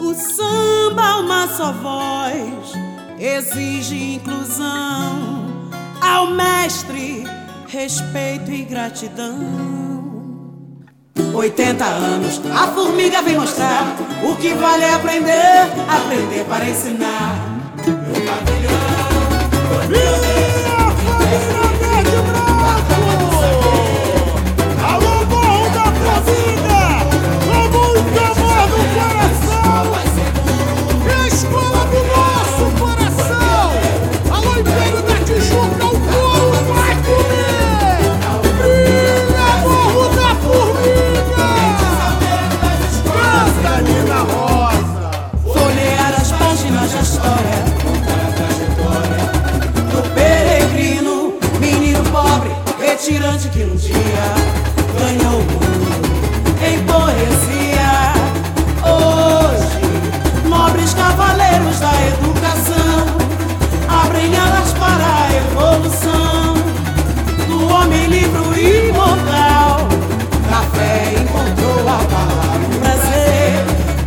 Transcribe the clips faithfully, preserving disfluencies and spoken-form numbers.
O samba, uma só voz, exige inclusão. Ao mestre, respeito e gratidão. Oitenta anos, a formiga vem mostrar o que vale é aprender, aprender para ensinar. Meu pavilhão, alô, morro da Fazenda, com muito amor no coração, é a escola do nosso coração. Alô, Império da Tijuca, o couro vai comer. Brilha, morro da formiga, canta, Nina Rosa. folhear as páginas da história, contar a trajetória do peregrino, menino pobre, retirante que um dia ganhou o mundo em poesia. Hoje, nobres cavaleiros da educação abrem alas para a evolução do homem livre e imortal. Na fé encontrou a palavra, o prazer,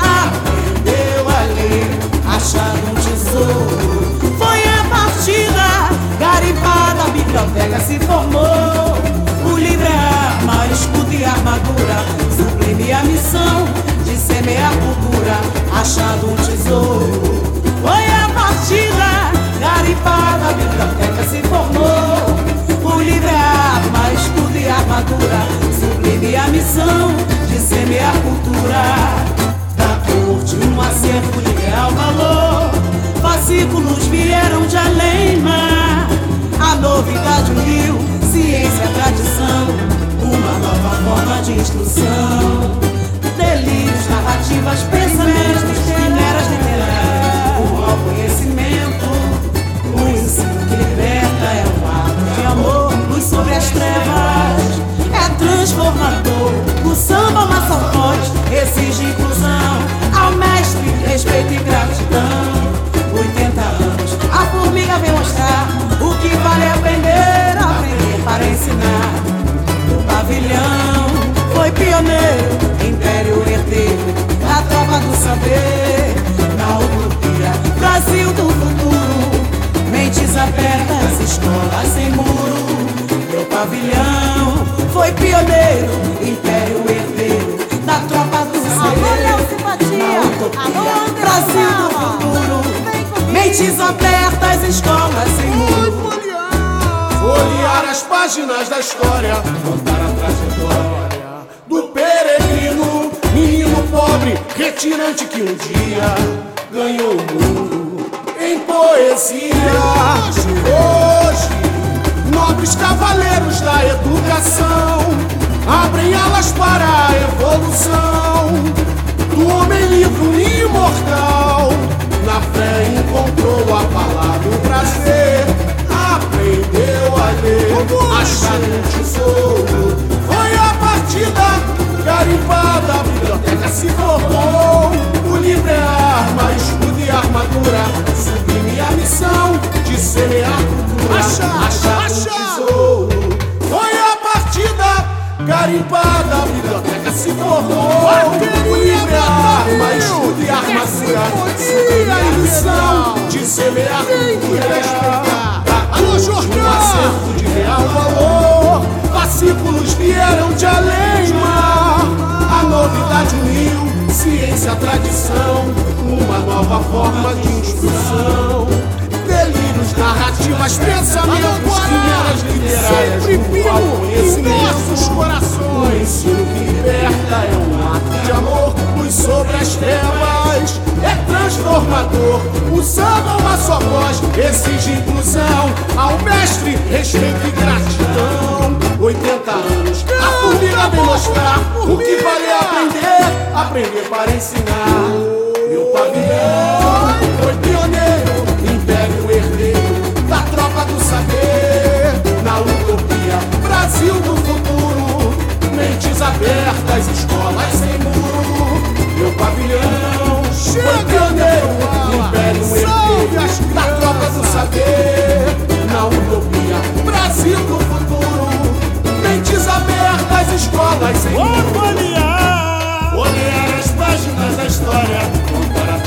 aprendeu a ler, achado um tesouro. Foi a partida, garimpada, a biblioteca se formou. O livro é arma, escudo e armadura, sublime a missão de semear cultura, achado um tesouro. Foi a partida, garimpada, a biblioteca se formou. O livro é arma, escudo e armadura, sublime a missão de semear cultura. Da corte um acervo de real valor, fascículos vieram de além-mar. A novidade uniu ciência, tradição, uma nova forma de instrução. Delírios, narrativas, pensamentos, quimeras literárias, o mau conhecimento, o ensino que liberta é um ato de amor, luz sobre as trevas, é transformador. O samba, uma só voz, exige inclusão. Ao mestre, respeito e gratidão. Oitenta anos, a formiga vem mostrar o que vale é aprender, aprender para ensinar. O pavilhão foi pioneiro, império herdeiro da tropa do saber. Na utopia, Brasil do futuro, mentes abertas, escolas sem muro. Meu pavilhão foi pioneiro, império herdeiro da tropa do saber. Na utopia, Brasil do futuro, mentes abertas, escolas sem muro. Folhear as páginas da história, contar a trajetória do peregrino, menino pobre, retirante que um dia ganhou o mundo em poesia. Hoje, nobres cavaleiros da educação abrem alas para a evolução do homem livre e imortal. Na fé encontrou a palavra, o prazer, aprendeu a ler, achado um tesouro. Foi a partida, garimpada, a biblioteca se formou. O livro é arma, escudo e armadura, sublime a missão de semear cultura, achado um tesouro. Foi a partida, garimpada, a biblioteca se formou. O livro é arma, escudo e armadura, sublime a missão de semear cultura. Alô, Jordão! Um acervo de real valor, fascículos vieram de além-mar. A novidade uniu ciência, tradição, uma nova forma de instrução. Delírios, narrativas, pensamentos, quimeras literárias, rumo ao conhecimento. Nossos corações, o ensino que liberta é um ato de amor, luz sobre as trevas, é transformador. O samba, uma só voz, exige inclusão. Ao mestre, respeito e gratidão. Oitenta anos, a formiga vem mostrar o que vale é aprender, aprender para ensinar. Meu pavilhão foi pioneiro, império herdeiro da tropa do saber. Na utopia, Brasil do futuro, mentes abertas, escolas sem muro. Meu pavilhão foi pioneiro, império herdeiro da tropa do saber. Na utopia, Brasil do futuro, mentes abertas, escolas sem muro. Olhar as páginas da história, contar a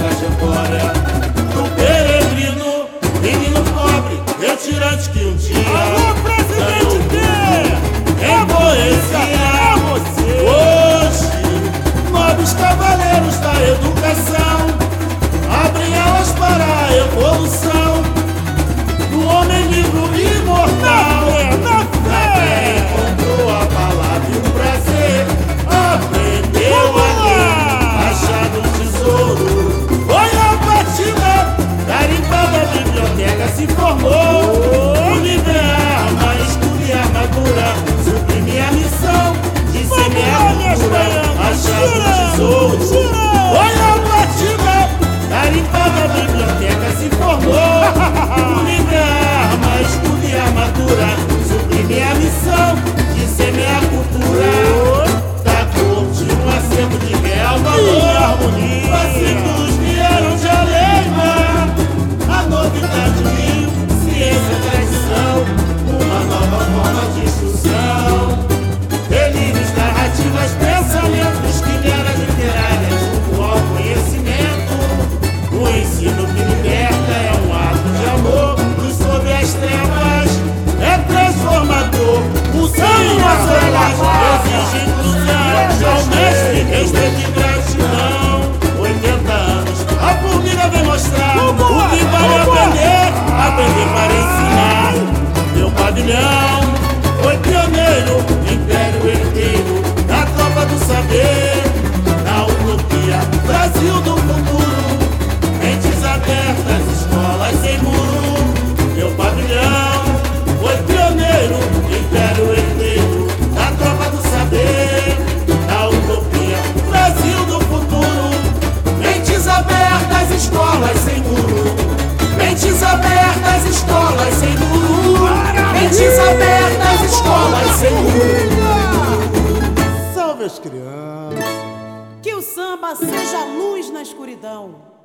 creches abertas, escolas seguras. Salve as crianças. Que o samba seja luz na escuridão.